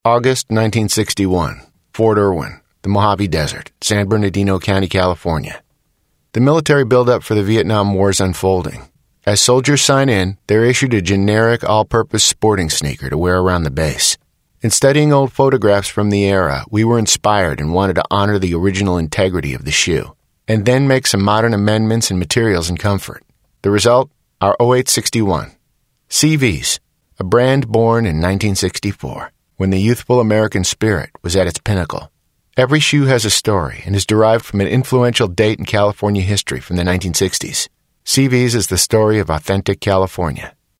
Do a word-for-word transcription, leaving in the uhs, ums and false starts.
August nineteen sixty-one, Fort Irwin, the Mojave Desert, San Bernardino County, California. The military buildup for the Vietnam War is unfolding. As soldiers sign in, they're issued a generic all-purpose sporting sneaker to wear around the base. In studying old photographs from the era, we were inspired and wanted to honor the original integrity of the shoe, and then make some modern amendments in materials and comfort. The result? Our oh eight sixty-one. C Vs, a brand born in nineteen sixty-four, when the youthful American spirit was at its pinnacle. Every shoe has a story and is derived from an influential date in California history from the nineteen sixties. C Vs is the story of authentic California.